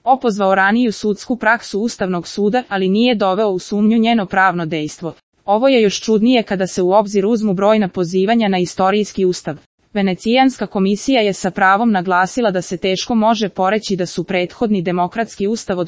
opozvao raniju sudsku praksu Ustavnog suda, ali nije doveo u sumnju njeno pravno dejstvo. Ovo je još čudnije kada se u obzir uzmu brojna pozivanja na istorijski ustav. Venecijanska komisija je sa pravom naglasila da se teško može poreći da su prethodni demokratski ustav od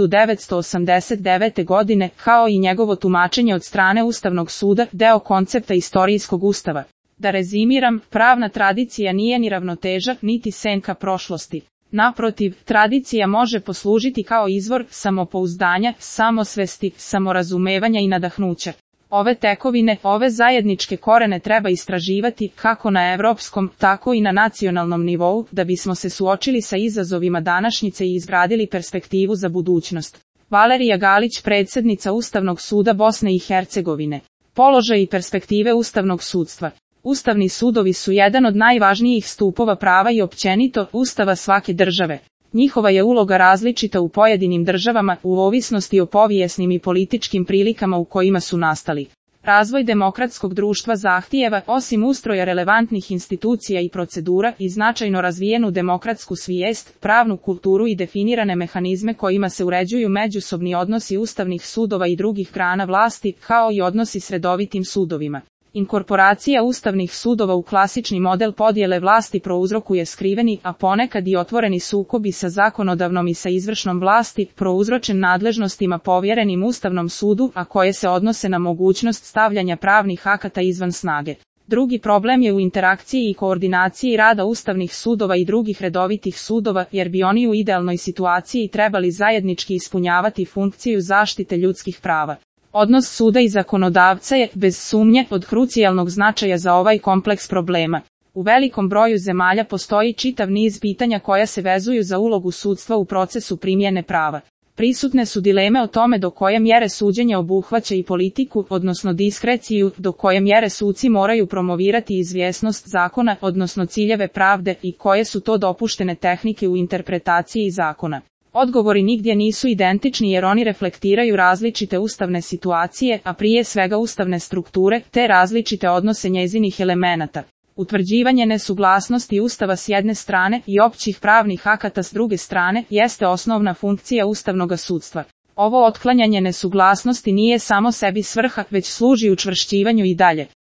1989. godine, kao i njegovo tumačenje od strane Ustavnog suda, deo koncepta istorijskog ustava. Da rezimiram, pravna tradicija nije ni ravnoteža, niti senka prošlosti. Naprotiv, tradicija može poslužiti kao izvor samopouzdanja, samosvesti, samorazumevanja i nadahnuća. Ove tekovine, ove zajedničke korene treba istraživati kako na evropskom, tako i na nacionalnom nivou, da bismo se suočili sa izazovima današnjice i izgradili perspektivu za budućnost. Valerija Galić, predsjednica Ustavnog suda Bosne i Hercegovine. Položaj i perspektive ustavnog sudstva. Ustavni sudovi su jedan od najvažnijih stupova prava i općenito ustava svake države. Njihova je uloga različita u pojedinim državama, u ovisnosti o povijesnim i političkim prilikama u kojima su nastali. Razvoj demokratskog društva zahtijeva, osim ustroja relevantnih institucija i procedura, i značajno razvijenu demokratsku svijest, pravnu kulturu i definirane mehanizme kojima se uređuju međusobni odnosi ustavnih sudova i drugih grana vlasti, kao i odnosi s redovitim sudovima. Inkorporacija ustavnih sudova u klasični model podjele vlasti prouzrokuje skriveni, a ponekad i otvoreni sukobi sa zakonodavnom i sa izvršnom vlasti, prouzročen nadležnostima povjerenim Ustavnom sudu, a koje se odnose na mogućnost stavljanja pravnih akata izvan snage. Drugi problem je u interakciji i koordinaciji rada ustavnih sudova i drugih redovitih sudova, jer bi oni u idealnoj situaciji trebali zajednički ispunjavati funkciju zaštite ljudskih prava. Odnos suda i zakonodavca je, bez sumnje, od krucijalnog značaja za ovaj kompleks problema. U velikom broju zemalja postoji čitav niz pitanja koja se vezuju za ulogu sudstva u procesu primjene prava. Prisutne su dileme o tome do koje mjere suđenje obuhvaća i politiku, odnosno diskreciju, do koje mjere suci moraju promovirati izvjesnost zakona, odnosno ciljeve pravde, i koje su to dopuštene tehnike u interpretaciji zakona. Odgovori nigdje nisu identični jer oni reflektiraju različite ustavne situacije, a prije svega ustavne strukture, te različite odnose njezinih elemenata. Utvrđivanje nesuglasnosti Ustava s jedne strane i općih pravnih akata s druge strane jeste osnovna funkcija ustavnog sudstva. Ovo otklanjanje nesuglasnosti nije samo sebi svrha, već služi učvršćivanju i dalje